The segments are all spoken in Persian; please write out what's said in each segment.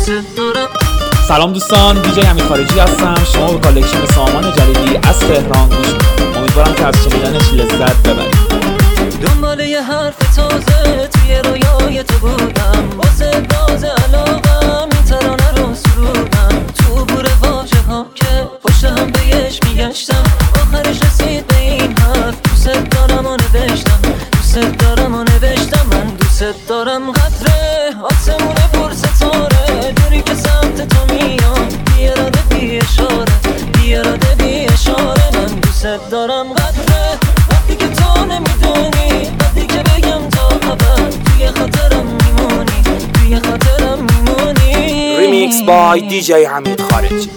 سلام دوستان، دیجی حمید خارجی هستم. شما به کالکشن سامان جلیلی از تهران گوش میکنید. امیدوارم که از شنیدنش لذت ببرید. دنبال یه حرف تازه توی رویای تو بودم، واسه باز علاقم این ترانه رو سرودم. تو بور واژه ها که پشت هم بهش میگشتم، آخرش رسید به این حرف دوست دارم و نوشتم. دوست دارم و نوشتم، من دوست دارم. قطره آسمونه پر ستاره، دوری که سمت تو میام، بی اراده بی اشاره، بی اراده بی اشاره. من دوست دارم. قطره وقتی که تو نمیدونی، وقتی که بگم تا ابد توی خاطرم میمونی، توی خاطرم میمونی. ریمیکس بای دیجی حمید خارجی.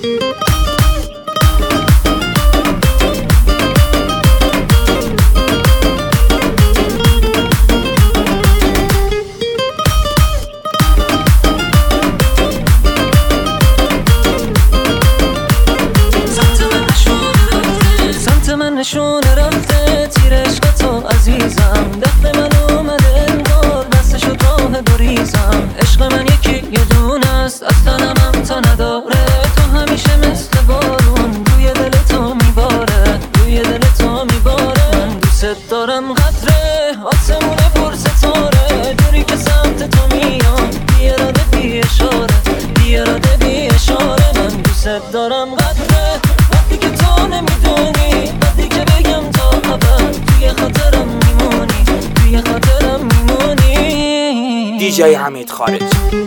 نشون رفته تیر عشق تو عزیزم، دست من اومده انگار دستشو راه بریزم. عشق من یکی یه دونه است، از تنم هم تا نداره. تو همیشه مثل بارون روی دل تو میباره، روی دل تو میباره. من دوست دارم. قطره آسمونه پر ستاره، دوری که سمت تو میام، بی اراده بی اشاره، بی اراده بی اشاره. من دوست دارم. قطره وقتی که تو نمیدونی، وقتی که بگم تا ابد توی خاطرم میمونی، توی خاطرم میمونی. دیجی حمید خارجی.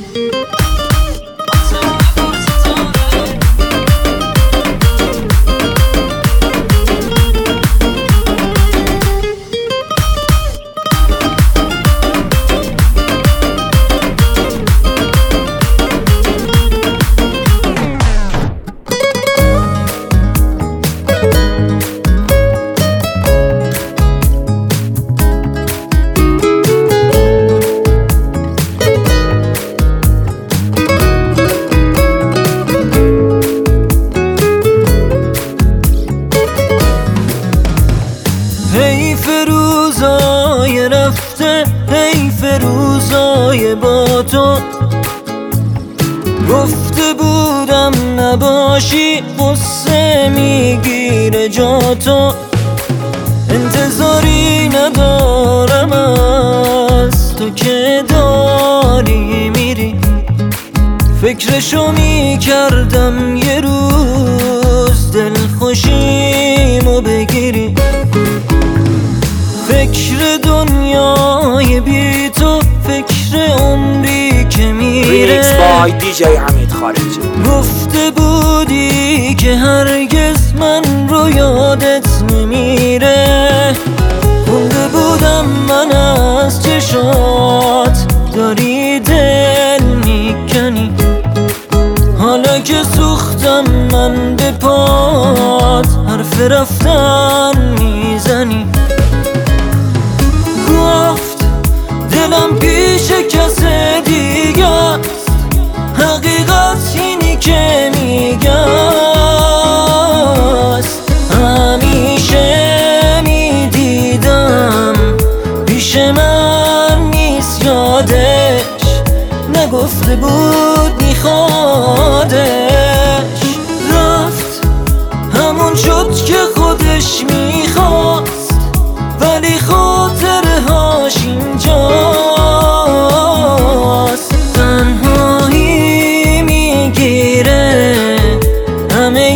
روزای رفته، حیف روزای با تو. گفته بودم نباشی، قصه میگیره جا تو. انتظاری ندارم از تو که داری میری، فکرشو میکردم یه روز دلخوشیمو بگیری. فکر دنیای بی تو، فکر عمری که میره. ریمیکس بای دیجی حمید خارجی. گفته بودی که هرگز من رو یادت نمیره، خونده بودم من از چشات داری دل میکنی. حالا که سوختم من به پات، حرف رفتن میزنی. گفت دلم پیش کس دیگه است، حقیقت اینی که میگه است. همیشه میدیدم پیش من نیست، یادش نگفته بود میخوادش. رفت همون شد که خودش میخواست، ولی خاطره هاش اینجاست. تنهایی میگیره همه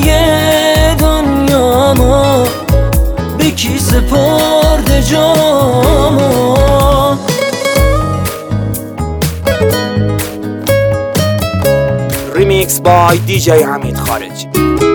دنیامو، به کی سپرده جامو. ریمیکس بای دیجی حمید خارجی.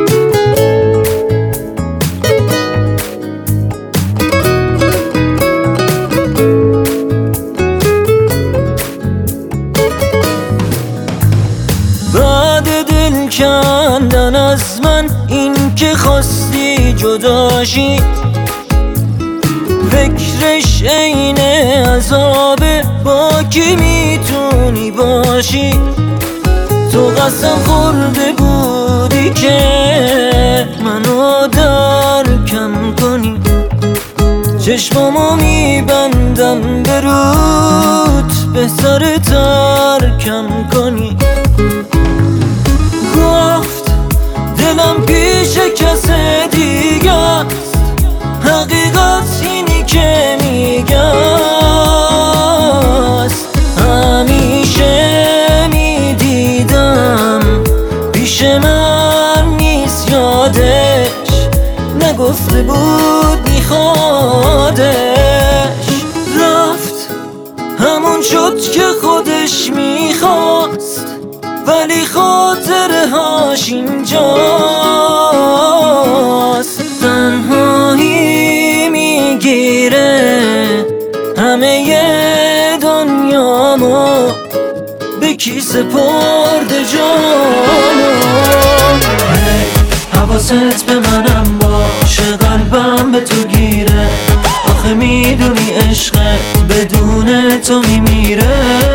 کندن از من این که خواستی جداشی، فکرش عین عذابه، با کی میتونی باشی. تو قسم خورده بودی که منو درکم کنی، چشمامو میبندم به رود به سر ترکم کنی. رفته بود میخوادش، رفت همون شد که خودش میخواست، ولی خاطره هاش اینجاست. تنهایی میگیره همه دنیامو، به کی سپرده جانو. حواست به منم باشه، قلبم به تو گیره، آخه میدونی عشقت بدون تو میمیره.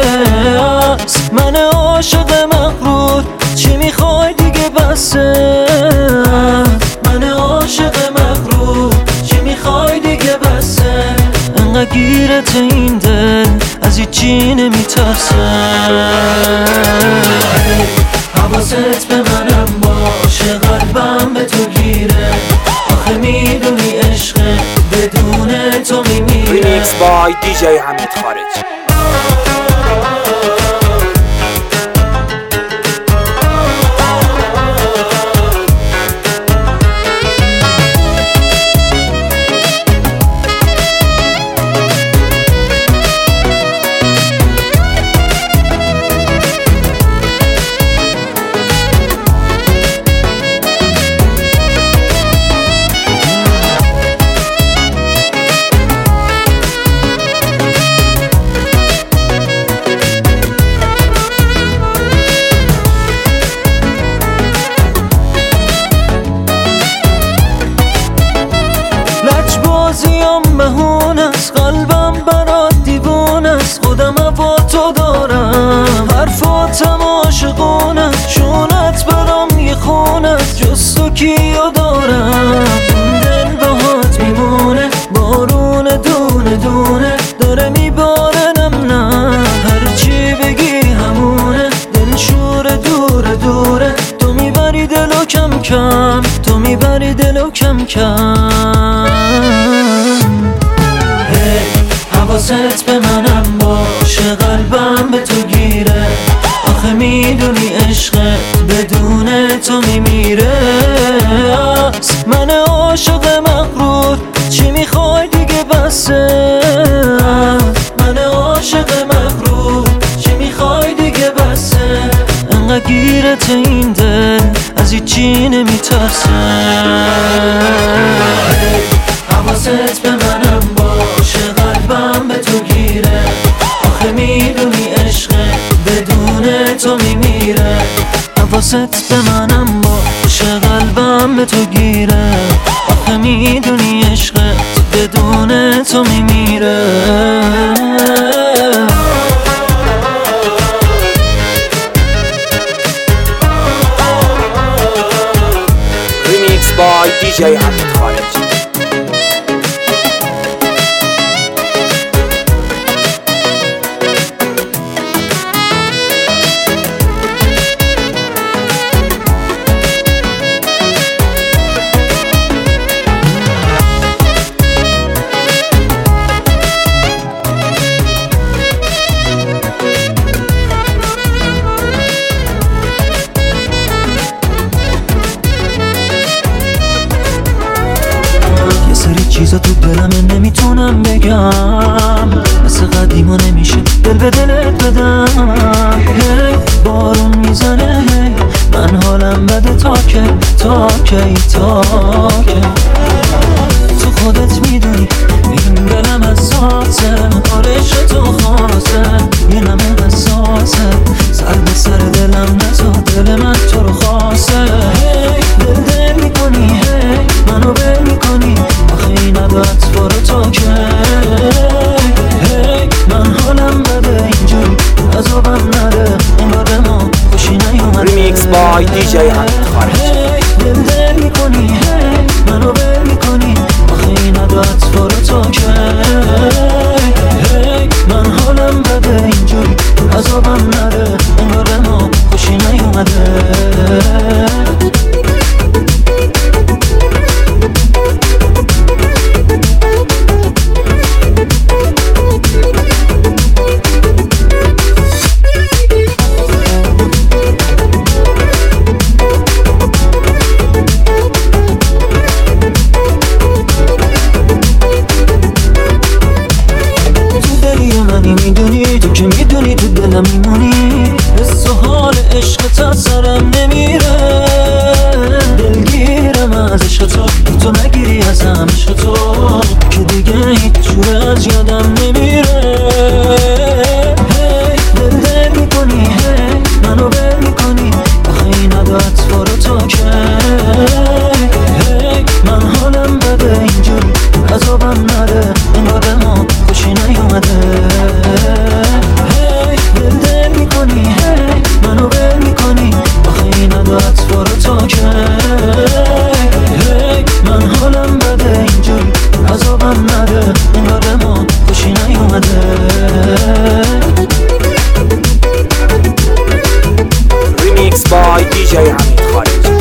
من عاشق مغرور، چی میخوای دیگه بسه. من عاشق مغرور، چی میخوای دیگه بسه. انقدر گیرت این دل، از هیچی نمیترسه. حواست به منم باشه، قلبم به تو گیره، آخه میدونی عشقت بدون تو میمیره. ریمیکس بای دیجی حمید خارجی. مهون است، قلبم برات دیوون است، خودم با تو دارم، حرفاتم عاشقون است، چونت برام یه خون است، جز تو کیو دارم. دل باهات میمونه، بارون دونه دونه داره میباره، نه هرچی بگی همونه، دل شور دوره دوره، تو میبری دلو کم کم، تو میبری دلو کم کم. حواست به منم باشه، قلبم به تو گیره، آخه میدونی عشقت بدون تو میمیره. من عاشق مغرور، چی میخوای دیگه بسه. من عاشق مغرور، چی میخوای دیگه بسه. انقدر گیرت این دل، از هیچی نمیترسه. حواست به منم باشه، قلبم به تو گیره، آخه میدونی عشقت بدون تو میمیره. حواست به منم باشه، قلبم به تو گیره، آخه میدونی عشقت بدون تو میمیره. ریمیکس بای دیجی حمید خارجی. چیزا تو دلم نمیتونم بگم، مثل قدیما نمیشه دل به دلت بدم. هی بارون میزنه، هی من حالم بده، تا کی تا کی تا کی. تو خودت میدونی این دلم حساسه، آرش تو خاصه، یه نمه حساسه، سر به سر دلم نزا، دل من تو رو خاصه. هی دل میکنی، هی منو بل میکنی، آخه این عدت بارو تا که. هی من حالم بده اینجوری، عذابم نده، انگار به ما خوشی نیومده. ریمیکس بای دیجی حمید خارجی. دل میکنی، هی منو بل میکنی، آخه این عدت بارو تا که. هی من حالم بده اینجوری، عذابم نده، انگار به ما خوشی نیومده. عشقت از سرم نمیره، دلگیرم از عشق تو نگیری ازم عشق تو که دیگه هیچ جور از یادم نمیره. دل میکنی منو بل میکنی، آخه این عدت فارو تا که من حالم بده اینجوری عذابم نده، انگار به ما خوشی نیومده. دل میکنی منو بل میکنی، آخه این عدت فارو تا که من حالم بده اینجوری عذابم نده، انگار به ما خوشی نیومده. Remix by DJ حمید خارجی.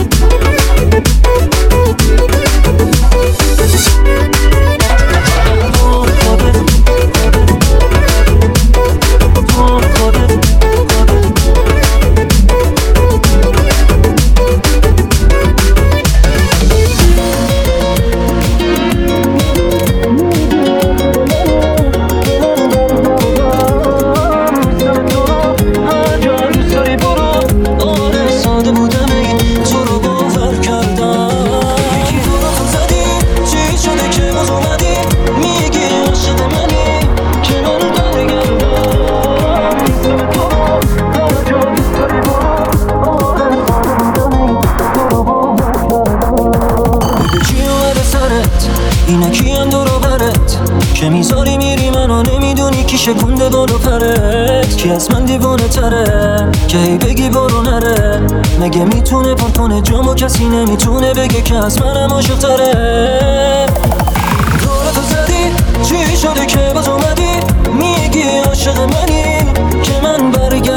اینکیان دورو برت که میذاری میری منو نمیدونی کی شکونده بالو پرت، کی از من دیوانه تره که هی بگی برو نره. مگه میتونه پر کنه جامو کسی نمیتونه بگه که از منم عاشق تره. دورتو زدی چی شده که باز اومدی میگی عاشق منی که من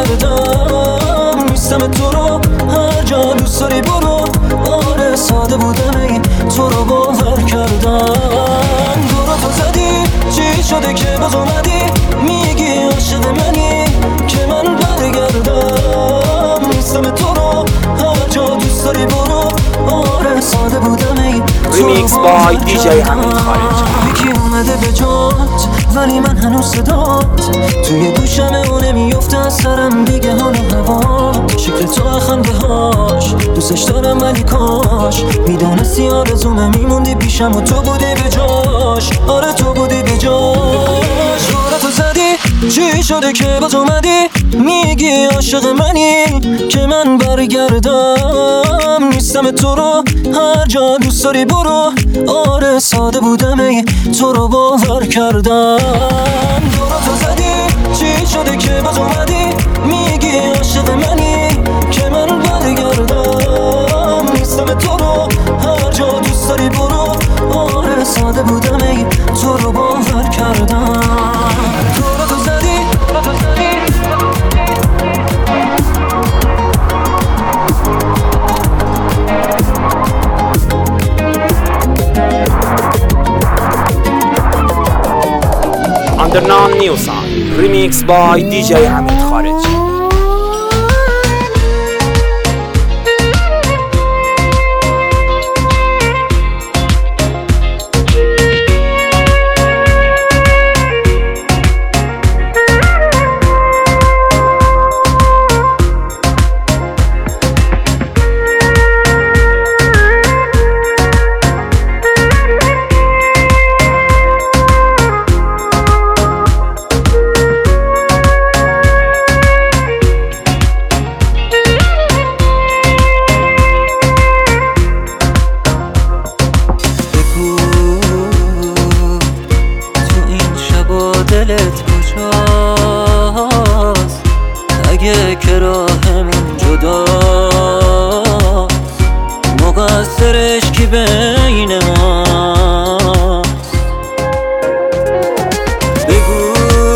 برگردم نیستم تو رو هر جا دوست داری برو. آره ساده بودم ای تو رو باور کردم. دورتو زدی چی شده که باز اومدی میگی عاشق منی که من برگردم نیستم تو رو هر جا دوست داری برو. آره ساده بودم ای Remix by DJ حمید خارجی. یکی اومده به جات ولی من هنوز صدات توی گوشمه و نمیفته از سرم دیگه حال و هوا. شکل تو خنده هاش دوستش دارم ولی کاش میدونستی آرزومه میموندی پیشم و تو بودی به جاش. آره تو بودی به جاش. دورتو زدی چی شده که باز اومدی میگی عاشق منی که من برگردم نیستم تو رو هر جا دوست داری برو. آره ساده بودم ای تو رو باور کردم. دورتو زدی چی شده که باز اومدی میگی عاشق منی که من برگردم نیستم تو رو هر جا دوست داری برو. آره ساده بودم ای تو رو باور کردم. دورتو زدی Under Non-New Song. Remix by DJ حمید خارجی. دلت کجاست اگه که راهمون جداست مقصرش کی بین ماست. بگو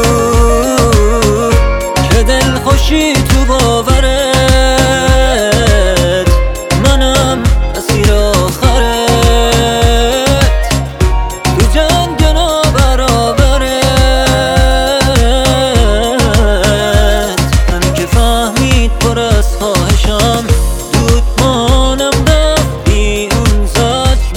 که دل خوشی تو باورت منم اسیر آخرت تو جنگ نابرابرت. من که فهمید پر از خواهشم دود مانم رفت بیرون زد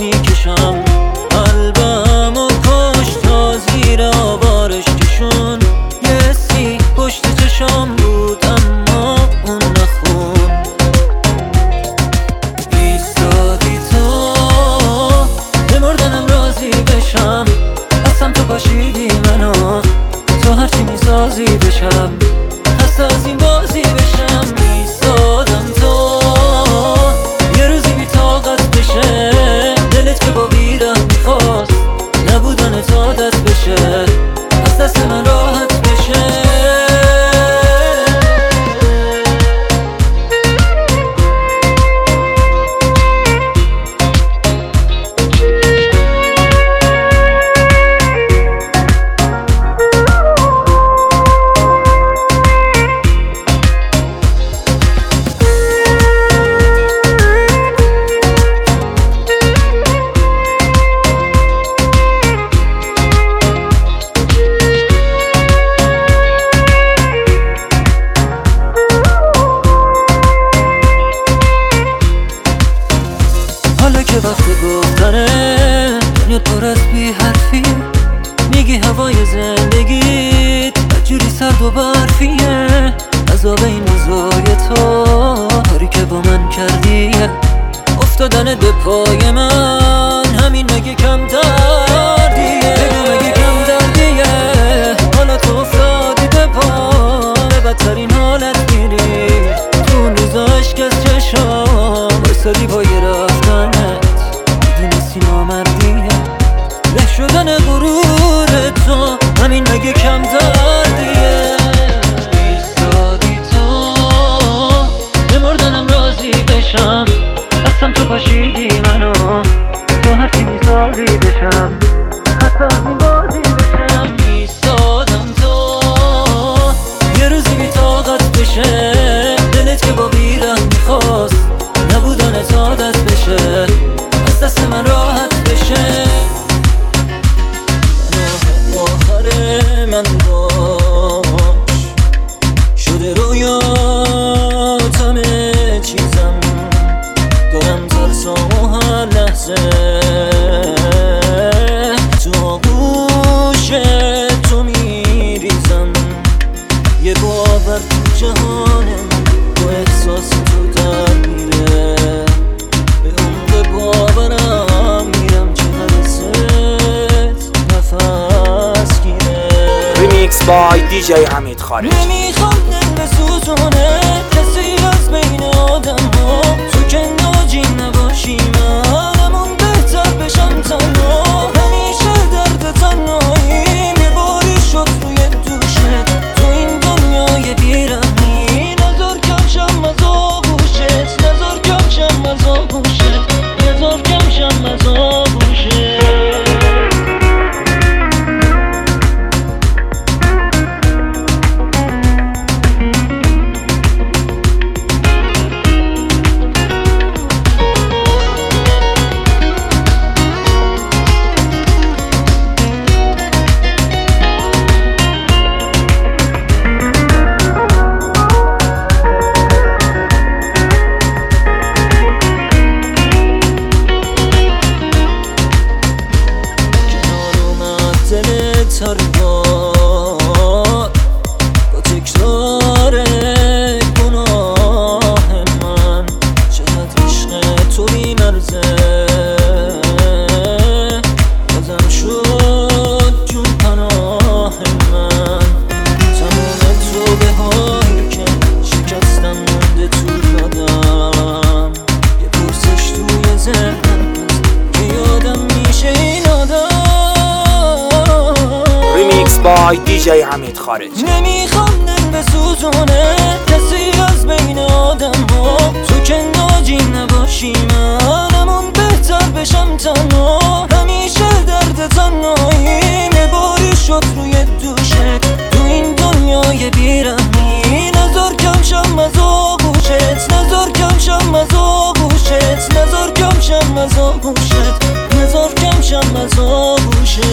افتادن به پای من همین مگه کم دردیه؟ بگو مگه کم دردیه؟ حالا تو افتادی به پا به بدترین حالت میری تو اون روزا عشق از چشام بایستادی پای رفتنت میدونستی نامردیه له شدن غرور تو همین مگه کم دردیه؟ ایستادی تو بمردنم راضی بشم دستم تو پاشیدی منو تو حرفی میذاری بشم حتی از این بازی بشم ایستادم تو یه روزی بی طاقت بشه دلت که با بیرم میخواست نبودنت عادت بشه از دست من راحت بشه آخر من باش شده رویات همه چیزم دارم ترسام هر لحظه تو آغوش تو میریزم یه باور تو جهانم با احساس تو در میره به عمق باورم میرم چه نرست نفس گیره ریمیکس بای دیجی حمید خارجی. نمیخوام دل بسوزونه کسی از بین آدم ها تو که ناجی نباشی منمون بهتر بشم تنها همیشه درد تنهایی میباری شد روی دوشت تو این دنیای بیرحمی نذار کم شم از آغوشت نذار کم شم از آغوشت نذار کم شم از آغوشت هر بار با تکرار گناه من چقدر عشق تو بی‌مرزه بازم شد جون پناه من تمام تو به هایی که شکستم مونده تو یادم یه پرسش توی ذهنم که یادم میشه این آدم ریمیکس بای دیجی حمید خارجی. نمیخوام دل بسوزونه کسی از بین آدم ها تو که ناجی نباشی منمون بهتر بشم تنها همیشه درد تنهایی میباری شد روی دوشت تو این دنیای بیرحمی نذار کم شم از آغوشت نذار کم شم از آغوشت نذار کم شم از آغوشت نذار کم شم از آغوشت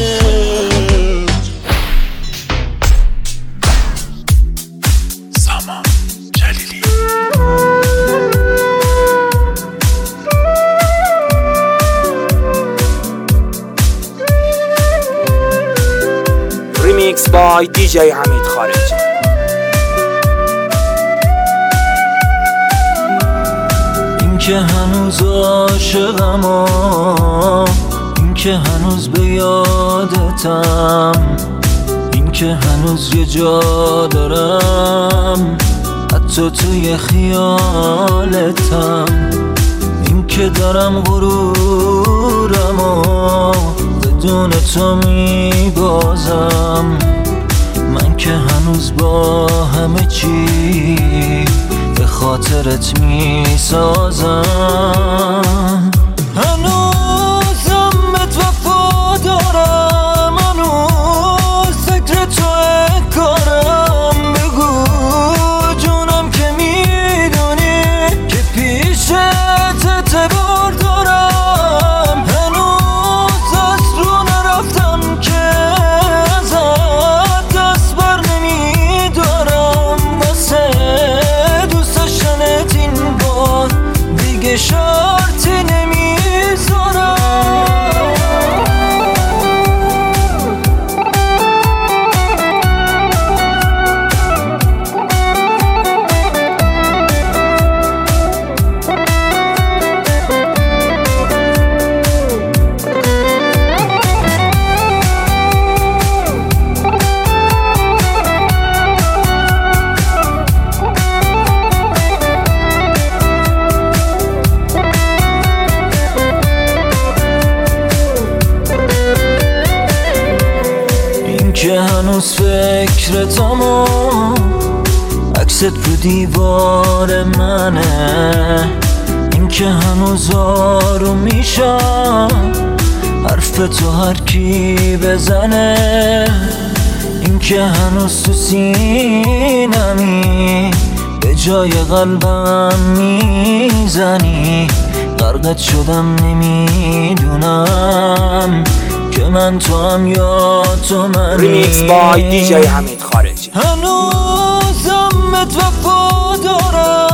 ریمیکس بای دیجی حمید خارجی. این که هنوز عاشقم این که هنوز به یادتم این که هنوز یه جا دارم حتی توی خیالتم این که دارم غرورمو بدون تو میبازم من که هنوز با همه چی به خاطرت میسازم هنوزم به تو وفا دارم هنوز فکر توه کارم بگو جونم که میدونی که پیشت اعتبار دارم هنوز از رو نرفتم که ازت دست بر نمیدارم واسه دوست داشتنت این بار دیگه شرطی نمیذارم هنوز فکرتم و عکست رو دیوار منه، این که هنوز آروم میشم حرف تو هر کی بزنه، این که هنوز تو سینمی به جای قلبم میزنی. غرقت شدم نمیدونم که من تو هم یا تو منی. ریمیکس بای دیجی حمید خارجی. هنوزم بهت وفا دارم،